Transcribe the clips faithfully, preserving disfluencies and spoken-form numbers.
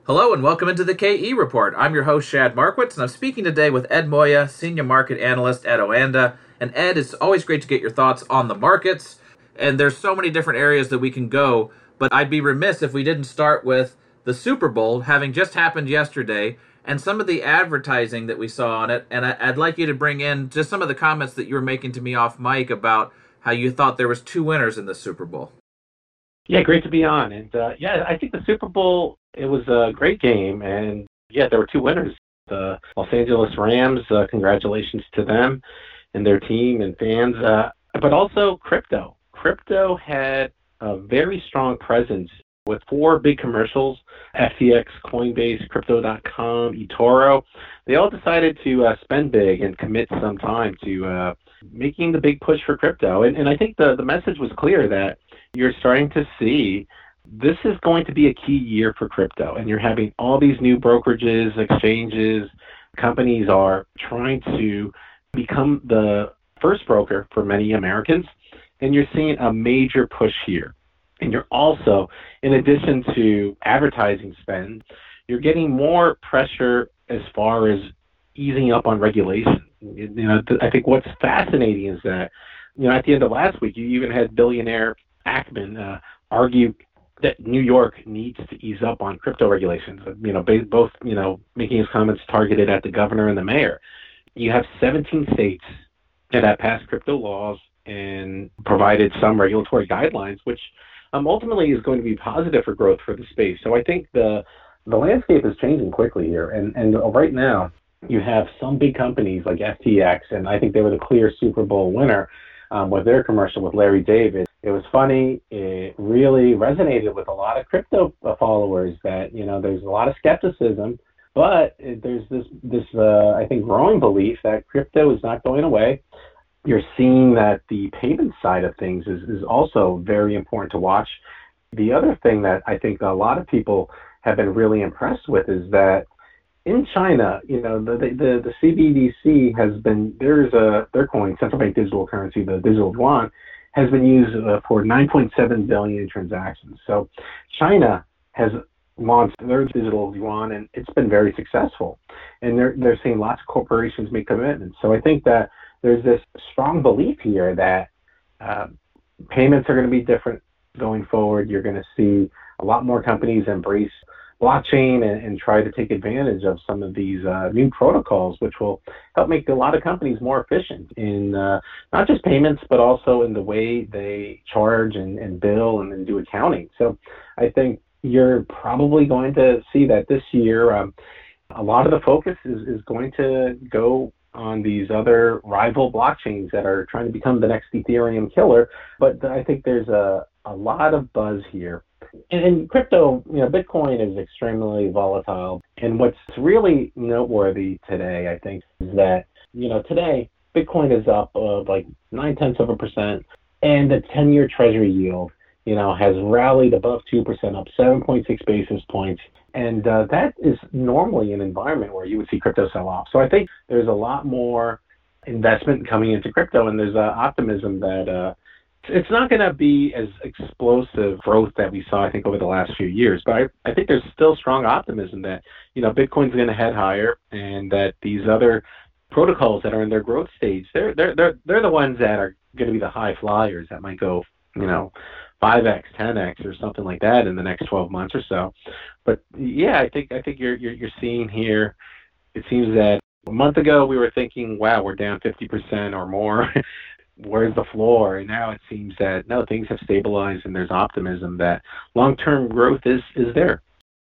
Hello and welcome into the K E Report. I'm your host, Shad Markwitz, and I'm speaking today with Ed Moya, Senior Market Analyst at Oanda. And Ed, it's always great to get your thoughts on the markets. And there's so many different areas that we can go, but I'd be remiss if we didn't start with the Super Bowl having just happened yesterday and some of the advertising that we saw on it. And I'd like you to bring in just some of the comments that you were making to me off mic about how you thought there was two winners in the Super Bowl. Yeah, great to be on. And uh, yeah, I think the Super Bowl, it was a great game. And yeah, there were two winners. The Los Angeles Rams, uh, congratulations to them and their team and fans. Uh, but also crypto. Crypto had a very strong presence with four big commercials, F T X, Coinbase, Crypto dot com, eToro. They all decided to uh, spend big and commit some time to uh, making the big push for crypto. And, and I think the, the message was clear that you're starting to see this is going to be a key year for crypto. And you're having all these new brokerages, exchanges, companies are trying to become the first broker for many Americans. And you're seeing a major push here. And you're also, in addition to advertising spend, you're getting more pressure as far as easing up on regulation. You know, I think what's fascinating is that, you know, at the end of last week, you even had billionaire Ackman uh, argue that New York needs to ease up on crypto regulations. You know, both, you know, making his comments targeted at the governor and the mayor. You have seventeen states that have passed crypto laws and provided some regulatory guidelines, which um, ultimately is going to be positive for growth for the space. So I think the the landscape is changing quickly here. And, and right now, you have some big companies like F T X, and I think they were the clear Super Bowl winner um, with their commercial with Larry David. It was funny. It really resonated with a lot of crypto followers that, you know, there's a lot of skepticism, but there's this, this uh, I think, growing belief that crypto is not going away. You're seeing that the payment side of things is, is also very important to watch. The other thing that I think a lot of people have been really impressed with is that in China, you know, the the, the C B D C has been, there's a, their coin, central bank digital currency, the digital yuan, has been used uh, for nine point seven billion transactions. So China has launched their digital yuan, and it's been very successful. And they're, they're seeing lots of corporations make commitments. So I think that there's this strong belief here that uh, payments are going to be different going forward. You're going to see a lot more companies embrace blockchain and, and try to take advantage of some of these uh, new protocols, which will help make a lot of companies more efficient in uh, not just payments, but also in the way they charge and, and bill and, and do accounting. So I think you're probably going to see that this year, um, a lot of the focus is, is going to go on these other rival blockchains that are trying to become the next Ethereum killer. But I think there's a, a lot of buzz here. And, and crypto, you know, Bitcoin is extremely volatile. And what's really noteworthy today, I think, is that, you know, today, Bitcoin is up uh, like nine tenths of a percent, and the ten-year Treasury yield, you know, has rallied above two percent, up seven point six basis points. And uh, that is normally an environment where you would see crypto sell off. So I think there's a lot more investment coming into crypto, and there's uh, optimism that uh, it's not going to be as explosive growth that we saw, I think, over the last few years. But I, I think there's still strong optimism that, you know, Bitcoin's going to head higher, and that these other protocols that are in their growth stage, they're they're they're they're the ones that are going to be the high flyers that might go, you know, five X, ten X, or something like that in the next twelve months or so. But yeah, I think I think you're you're, you're seeing here. It seems that a month ago we were thinking, wow, we're down fifty percent or more. Where's the floor? And now it seems that no, things have stabilized, and there's optimism that long-term growth is is there.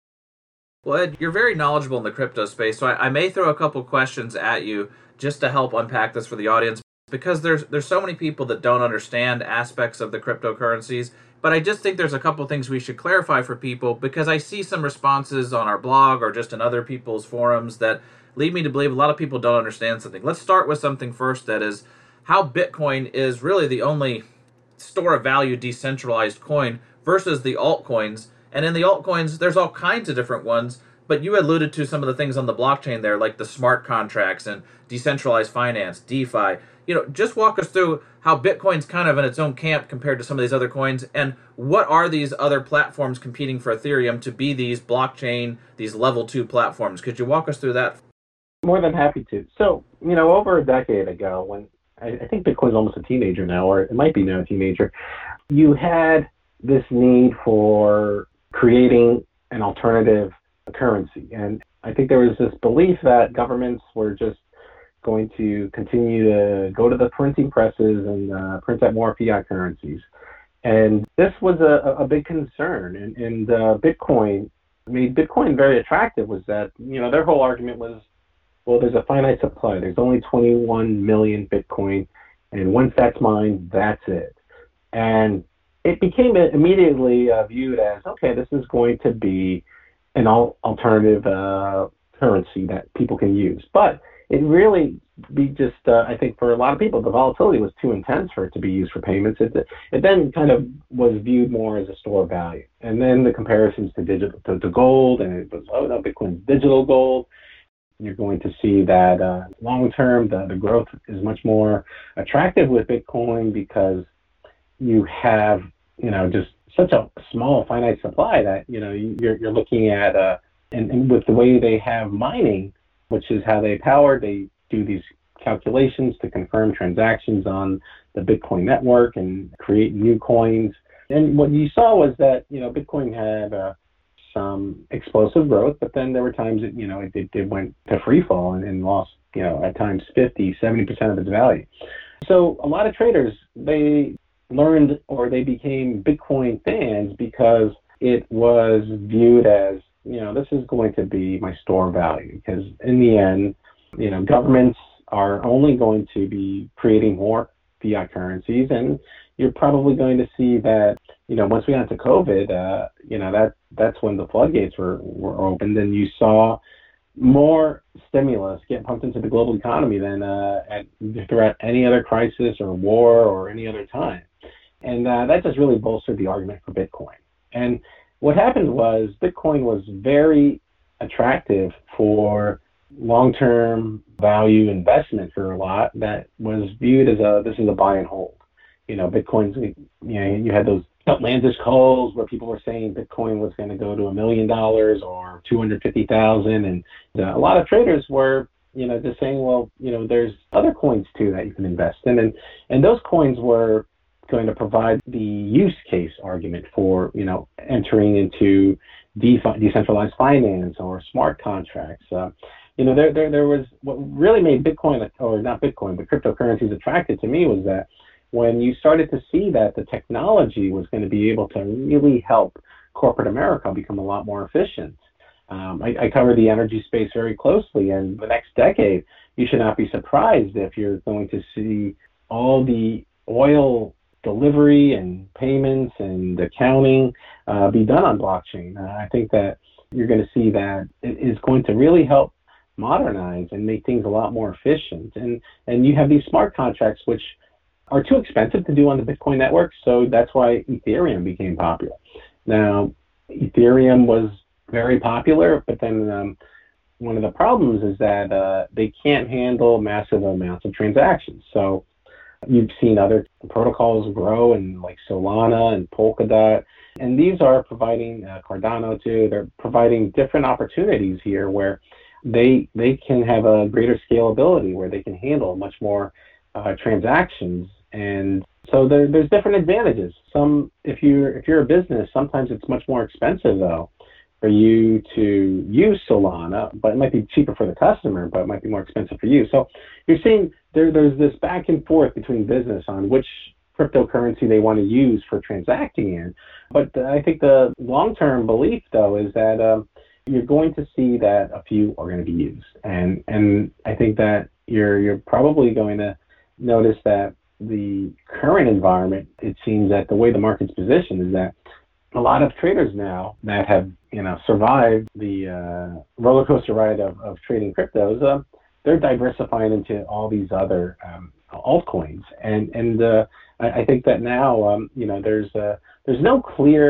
Well, Ed, you're very knowledgeable in the crypto space, so I, I may throw a couple questions at you just to help unpack this for the audience, because there's there's so many people that don't understand aspects of the cryptocurrencies. But I just think there's a couple things we should clarify for people, because I see some responses on our blog or just in other people's forums that lead me to believe a lot of people don't understand something. Let's start with something first, that is how Bitcoin is really the only store of value decentralized coin versus the altcoins. And in the altcoins, there's all kinds of different ones, But you alluded to some of the things on the blockchain there, like the smart contracts and decentralized finance, DeFi. You know, just walk us through how Bitcoin's kind of in its own camp compared to some of these other coins, and what are these other platforms competing for Ethereum to be these blockchain, these level two platforms? Could you walk us through that? More than happy to. So, you know, over a decade ago, when I, I think Bitcoin's almost a teenager now, or it might be now a teenager, you had this need for creating an alternative currency. And I think there was this belief that governments were just going to continue to go to the printing presses and uh, print out more fiat currencies. And this was a, a big concern. And, and uh, Bitcoin made Bitcoin very attractive was that, you know, their whole argument was, well, there's a finite supply. There's only twenty-one million Bitcoin. And once that's mined, that's it. And it became immediately uh, viewed as, okay, this is going to be an al- alternative uh, currency that people can use. But it really be just, uh, I think for a lot of people, the volatility was too intense for it to be used for payments. It, it then kind of was viewed more as a store of value. And then the comparisons to digital to, to gold, and it was, oh no, Bitcoin's digital gold. You're going to see that uh, long term, the, the growth is much more attractive with Bitcoin because you have, you know, just such a small finite supply that, you know, you're, you're looking at, uh, and, and with the way they have mining, which is how they power, they do these calculations to confirm transactions on the Bitcoin network and create new coins. And what you saw was that, you know, Bitcoin had uh, some explosive growth, but then there were times that, you know, it, it, it went to free fall and, and lost, you know, at times fifty, seventy percent of its value. So a lot of traders, they learned or they became Bitcoin fans because it was viewed as, you know, this is going to be my store value, because in the end, you know, governments are only going to be creating more fiat currencies, and you're probably going to see that, you know, once we got to COVID, uh, you know, that that's when the floodgates were, were opened, and you saw more stimulus get pumped into the global economy than uh, at, throughout any other crisis or war or any other time. And uh, that just really bolstered the argument for Bitcoin. And what happened was Bitcoin was very attractive for long-term value investment for a lot that was viewed as a, this is a buy and hold. You know, Bitcoin's, you know, you had those outlandish calls where people were saying Bitcoin was going to go to a million dollars or two hundred fifty thousand. And uh, a lot of traders were, you know, just saying, well, you know, there's other coins too that you can invest in. And, and those coins were going to provide the use case argument for, you know, entering into DeFi, decentralized finance or smart contracts. Uh, you know, there, there, there was what really made Bitcoin, or not Bitcoin, but cryptocurrencies attractive to me was that when you started to see that the technology was going to be able to really help corporate America become a lot more efficient. Um, I, I cover the energy space very closely, and the next decade, you should not be surprised if you're going to see all the oil delivery and payments and accounting uh, be done on blockchain. Uh, I think that you're going to see that it is going to really help modernize and make things a lot more efficient. And and you have these smart contracts, which are too expensive to do on the Bitcoin network, so that's why Ethereum became popular. Now, Ethereum was very popular, but then um, one of the problems is that uh, they can't handle massive amounts of transactions. So you've seen other protocols grow, and like Solana and Polkadot, and these are providing, uh, Cardano too, they're providing different opportunities here where they they can have a greater scalability, where they can handle much more uh, transactions. And so there, there's different advantages. Some, if you're if you're a business, sometimes it's much more expensive though for you to use Solana, but it might be cheaper for the customer, but it might be more expensive for you. So you're seeing there there's this back and forth between business on which cryptocurrency they want to use for transacting in. But I think the long-term belief though is that um, you're going to see that a few are going to be used, and and I think that you're you're probably going to notice that the current environment, it seems that the way the market's positioned is that a lot of traders now that have, you know, survived the uh, roller coaster ride of, of trading cryptos, uh, they're diversifying into all these other um, altcoins, and and uh, I, I think that now, um, you know, there's uh, there's no clear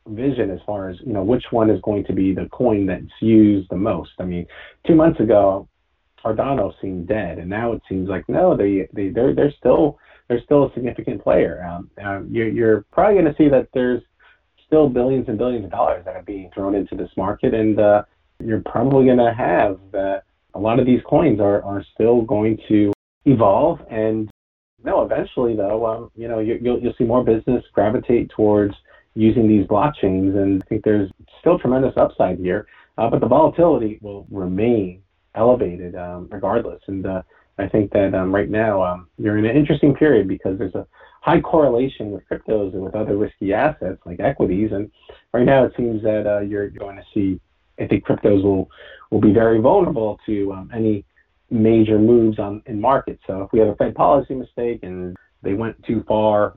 vision as far as, you know, which one is going to be the coin that's used the most. I mean, two months ago, Cardano seemed dead, and now it seems like no, they they they're they're still they're still a significant player. Um, um, you're you're probably going to see that there's still billions and billions of dollars that are being thrown into this market, and uh, you're probably going to have uh, a lot of these coins are are still going to evolve. And no, eventually though, um, you know, you, you'll you'll see more business gravitate towards using these blockchains, and I think there's still tremendous upside here, uh, but the volatility will remain elevated um, regardless. And uh, I think that um, right now um, you're in an interesting period because there's a high correlation with cryptos and with other risky assets like equities. And right now it seems that uh, you're going to see, I think cryptos will, will be very vulnerable to um, any major moves on in markets. So if we have a Fed policy mistake and they went too far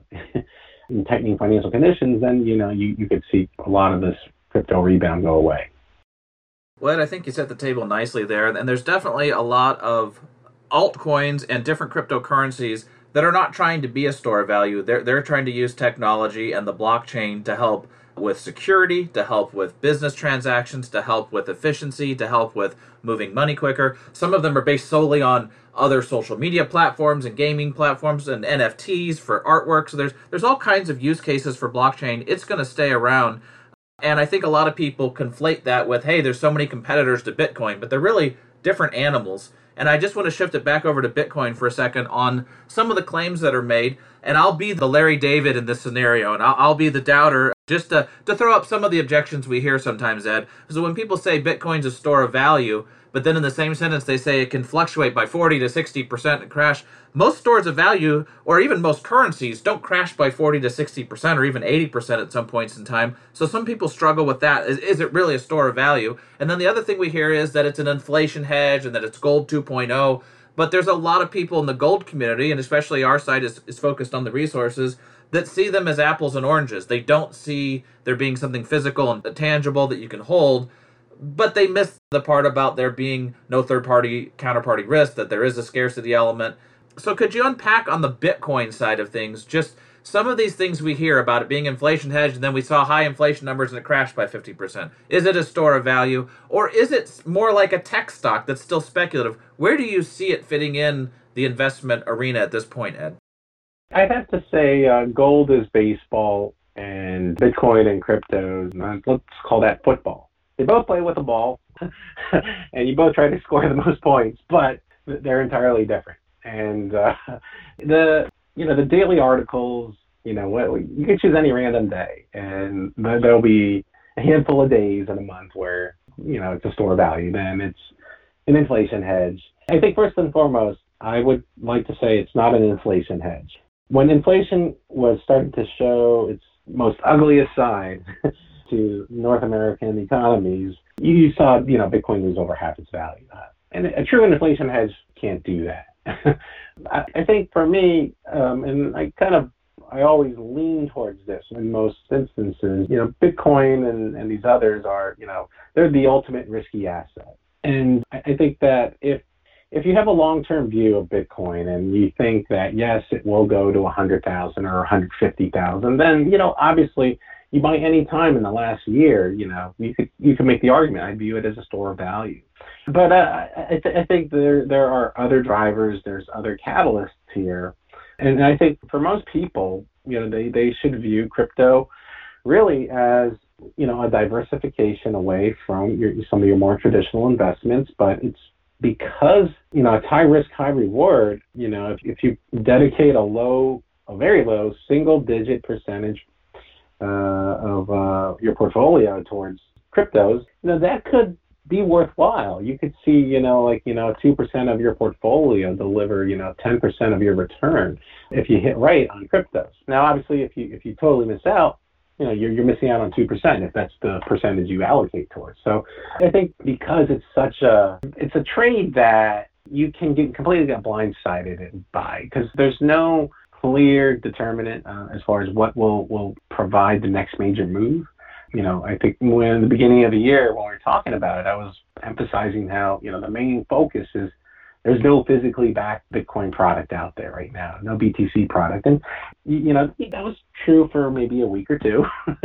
in tightening financial conditions, then you know you, you could see a lot of this crypto rebound go away. Well, Ed, I think you set the table nicely there, and there's definitely a lot of altcoins and different cryptocurrencies that are not trying to be a store of value. They're they're trying to use technology and the blockchain to help with security, to help with business transactions, to help with efficiency, to help with moving money quicker. Some of them are based solely on other social media platforms and gaming platforms and N F Ts for artwork. So there's there's all kinds of use cases for blockchain. It's going to stay around. And I think a lot of people conflate that with, hey, there's so many competitors to Bitcoin, but they're really different animals. And I just want to shift it back over to Bitcoin for a second on some of the claims that are made. And I'll be the Larry David in this scenario, and I'll, I'll be the doubter just to, to throw up some of the objections we hear sometimes, Ed. So when people say Bitcoin's a store of value, but then in the same sentence they say it can fluctuate by forty to sixty percent and crash, most stores of value, or even most currencies, don't crash by forty to sixty percent or even eighty percent at some points in time. So some people struggle with that. Is, is it really a store of value? And then the other thing we hear is that it's an inflation hedge and that it's gold two point oh. But there's a lot of people in the gold community, and especially our side is, is focused on the resources, that see them as apples and oranges. They don't see there being something physical and tangible that you can hold, but they miss the part about there being no third-party counterparty risk, that there is a scarcity element. So could you unpack on the Bitcoin side of things just some of these things we hear about it being inflation hedged, and then we saw high inflation numbers and it crashed by fifty percent? Is it a store of value, or is it more like a tech stock that's still speculative? Where do you see it fitting in the investment arena at this point, Ed? I'd have to say uh, gold is baseball and Bitcoin and cryptos, let's call that football. They both play with a ball, and you both try to score the most points, but they're entirely different. And uh, the you know the daily articles, you know, you can choose any random day, and there'll be a handful of days in a month where you know it's a store of value. Then it's an inflation hedge. I think first and foremost, I would like to say it's not an inflation hedge. When inflation was starting to show its most ugliest side to North American economies, you saw, you know, Bitcoin lose over half its value. And a true inflation hedge can't do that. I think for me, um, and I kind of, I always lean towards this in most instances, you know, Bitcoin and, and these others are, you know, they're the ultimate risky asset. And I think that if if you have a long-term view of Bitcoin and you think that, yes, it will go to one hundred thousand or one hundred fifty thousand, then, you know, obviously you buy any time in the last year, you know, you could you could make the argument. I view it as a store of value. But uh, I, th- I think there there are other drivers, there's other catalysts here. And I think for most people, you know, they, they should view crypto really as, you know, a diversification away from your, some of your more traditional investments. But it's because, you know, it's high risk, high reward. You know, if, if you dedicate a low, a very low single digit percentage uh, of uh, your portfolio towards cryptos, you know, that could be worthwhile. You could see, you know, like, you know, two percent of your portfolio deliver, you know, ten percent of your return if you hit right on cryptos. Now, obviously, if you if you totally miss out, you know, you're, you're missing out on two percent if that's the percentage you allocate towards. So I think because it's such a, it's a trade that you can get completely get blindsided by, because there's no clear determinant uh, as far as what will, will provide the next major move. You know, I think when in the beginning of the year, when we were talking about it, I was emphasizing how, you know, the main focus is there's no physically backed Bitcoin product out there right now, no B T C product. And, you know, that was true for maybe a week or two.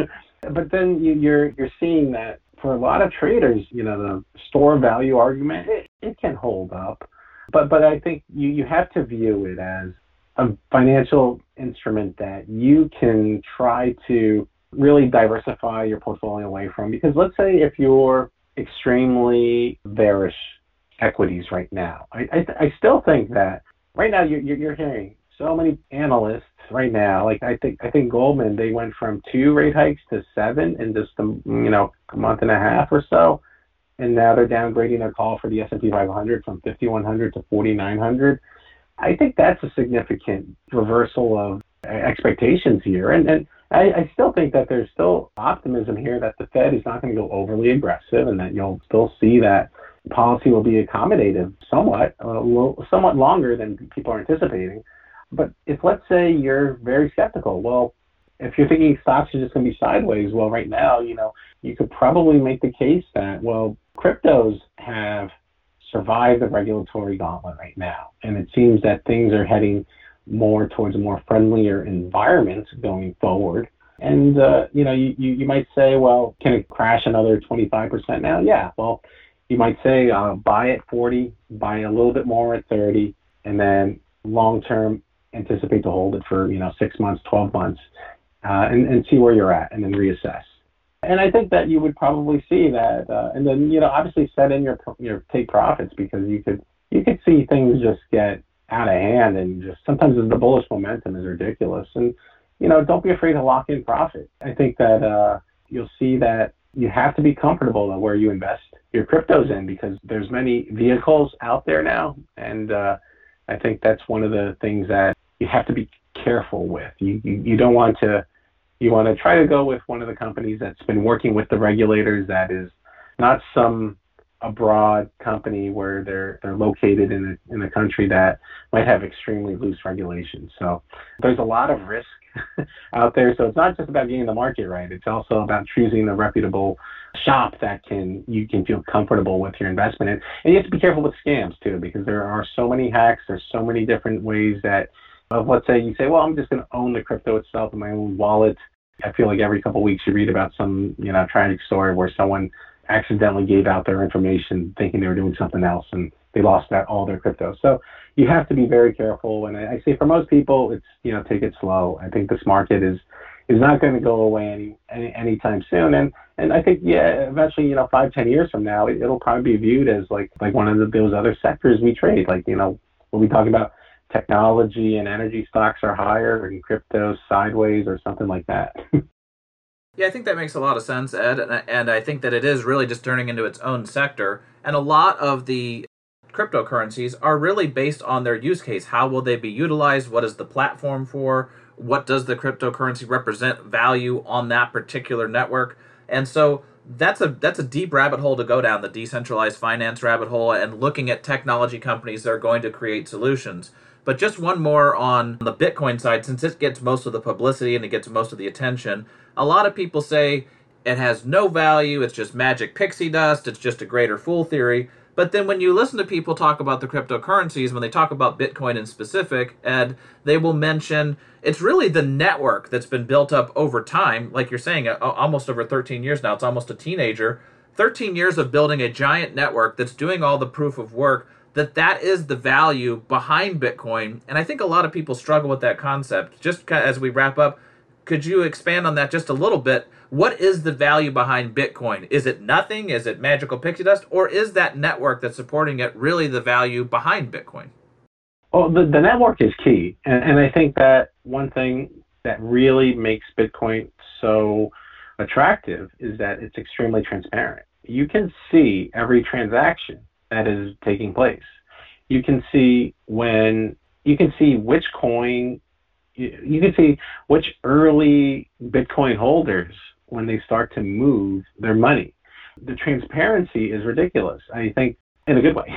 But then you, you're you're seeing that for a lot of traders, you know, the store value argument, it, it can hold up. But but I think you, you have to view it as a financial instrument that you can try to really diversify your portfolio away from. Because let's say if you're extremely bearish equities right now, I I, I still think that right now you're, you're hearing so many analysts right now. Like I think I think Goldman, they went from two rate hikes to seven in just a, you know a month and a half or so, and now they're downgrading their call for the S and P five hundred from fifty-one hundred to forty-nine hundred. I think that's a significant reversal of expectations here, and and I, I still think that there's still optimism here that the Fed is not going to go overly aggressive, and that you'll still see that policy will be accommodative somewhat, a little, somewhat longer than people are anticipating. But if, let's say, you're very skeptical, well, if you're thinking stocks are just going to be sideways, well, right now, you know, you could probably make the case that, well, cryptos have survived the regulatory gauntlet right now. And it seems that things are heading more towards a more friendlier environment going forward. And, uh, you know, you, you, you might say, well, can it crash another twenty-five percent now? Yeah, well, you might say uh, buy at forty, buy a little bit more at thirty, and then long-term anticipate to hold it for, you know, six months, twelve months, uh, and, and see where you're at and then reassess. And I think that you would probably see that, uh, and then, you know, obviously set in your, your take profits, because you could, you could see things just get out of hand, and just sometimes the bullish momentum is ridiculous. And, you know, don't be afraid to lock in profit. I think that uh, you'll see that you have to be comfortable where you invest your cryptos in, because there's many vehicles out there now. And uh, I think that's one of the things that you have to be careful with. You, you you don't want to, you want to try to go with one of the companies that's been working with the regulators, that is not some abroad company where they're they're located in a, in a country that might have extremely loose regulations. So there's a lot of risk out there. So it's not just about getting the market right. It's also about choosing a reputable shop that can you can feel comfortable with your investment in. And you have to be careful with scams too, because there are so many hacks. There's so many different ways that, of let's say you say, well, I'm just going to own the crypto itself in my own wallet. I feel like every couple of weeks you read about some, you know, tragic story where someone accidentally gave out their information thinking they were doing something else, and they lost that all their crypto. So you have to be very careful. And I, I say for most people, it's, you know, take it slow. I think this market is is not going to go away any, any anytime soon. And and I think, yeah, eventually, you know, five, ten years from now, it, it'll probably be viewed as like like one of the, those other sectors we trade. Like, you know, when we talk about technology and energy stocks are higher and crypto sideways or something like that. Yeah, I think that makes a lot of sense, Ed, and I, and I think that it is really just turning into its own sector. And a lot of the cryptocurrencies are really based on their use case. How will they be utilized? What is the platform for? What does the cryptocurrency represent value on that particular network? And so that's a that's a deep rabbit hole to go down, the decentralized finance rabbit hole, and looking at technology companies that are going to create solutions. But just one more on the Bitcoin side, since it gets most of the publicity and it gets most of the attention. A lot of people say it has no value, it's just magic pixie dust, it's just a greater fool theory. But then when you listen to people talk about the cryptocurrencies, when they talk about Bitcoin in specific, Ed, they will mention it's really the network that's been built up over time. Like you're saying, almost over thirteen years now, it's almost a teenager. thirteen years of building a giant network that's doing all the proof of work, that that is the value behind Bitcoin. And I think a lot of people struggle with that concept. Just as we wrap up, could you expand on that just a little bit? What is the value behind Bitcoin? Is it nothing? Is it magical pixie dust? Or is that network that's supporting it really the value behind Bitcoin? Well, the, the network is key. And, and I think that one thing that really makes Bitcoin so attractive is that it's extremely transparent. You can see every transaction that is taking place. You can see when, you can see which coin, you, you can see which early Bitcoin holders, when they start to move their money. The transparency is ridiculous, I think, in a good way.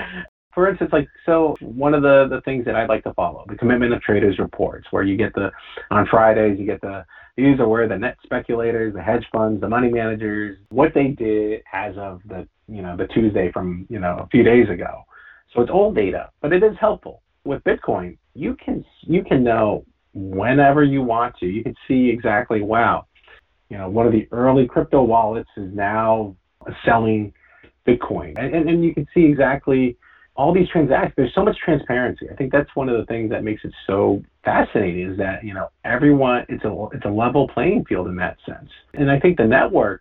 For instance, like, so one of the, the things that I'd like to follow, the Commitment of Traders reports, where you get the, on Fridays, you get the, these are where the net speculators, the hedge funds, the money managers, what they did as of the, you know, the Tuesday from, you know, a few days ago. So it's old data, but it is helpful. With Bitcoin, you can, you can know whenever you want to. You can see exactly, wow, you know, one of the early crypto wallets is now selling Bitcoin. And, and, and you can see exactly all these transactions. There's so much transparency. I think that's one of the things that makes it so fascinating is that, you know, everyone, it's a, it's a level playing field in that sense. And I think the network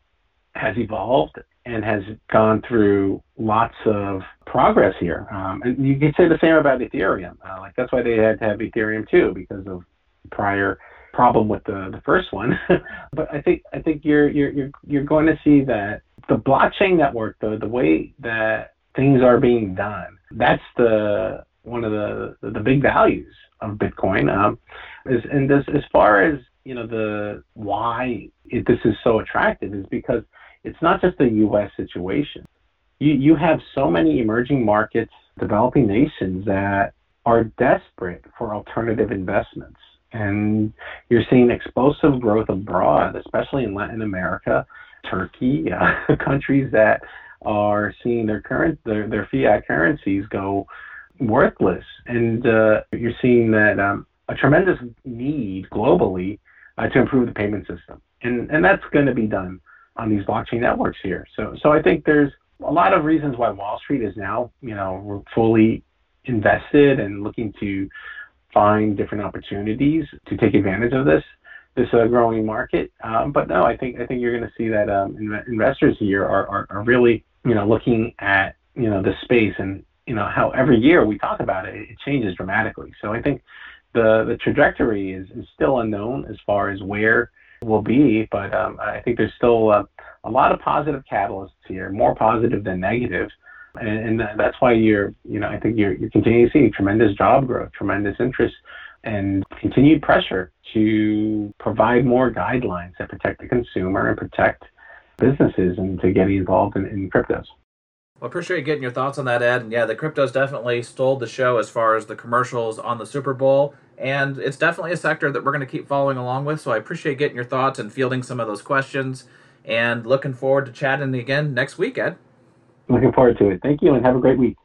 has evolved and has gone through lots of progress here. Um, and you can say the same about Ethereum. Uh, like that's why they had to have Ethereum too, because of prior problem with the, the first one. But I think I think you're you're you're you're going to see that the blockchain network, the the way that things are being done, that's the one of the the big values of Bitcoin. Um, is and this, as far as you know, the why it, this is so attractive is because it's not just a U S situation. You you have so many emerging markets, developing nations that are desperate for alternative investments. And you're seeing explosive growth abroad, especially in Latin America, Turkey, uh, countries that are seeing their current their, their fiat currencies go worthless. And uh, you're seeing that um, a tremendous need globally uh, to improve the payment system. And and that's going to be done on these blockchain networks here. So so I think there's a lot of reasons why Wall Street is now, you know, fully invested and looking to find different opportunities to take advantage of this this uh, growing market. Um, but no, I think I think you're going to see that um, in- investors here are, are are really, you know, looking at, you know, the space, and you know how every year we talk about it, it changes dramatically. So I think the the trajectory is, is still unknown as far as where will be, but um, I think there's still uh, a lot of positive catalysts here, more positive than negative, and, and that's why you're, you know, I think you're you're continuing to see tremendous job growth, tremendous interest, and continued pressure to provide more guidelines that protect the consumer and protect businesses and to get involved in, in cryptos. Well, I appreciate getting your thoughts on that, Ed. And yeah, the cryptos definitely stole the show as far as the commercials on the Super Bowl. And it's definitely a sector that we're going to keep following along with. So I appreciate getting your thoughts and fielding some of those questions. And looking forward to chatting again next week, Ed. Looking forward to it. Thank you, and have a great week.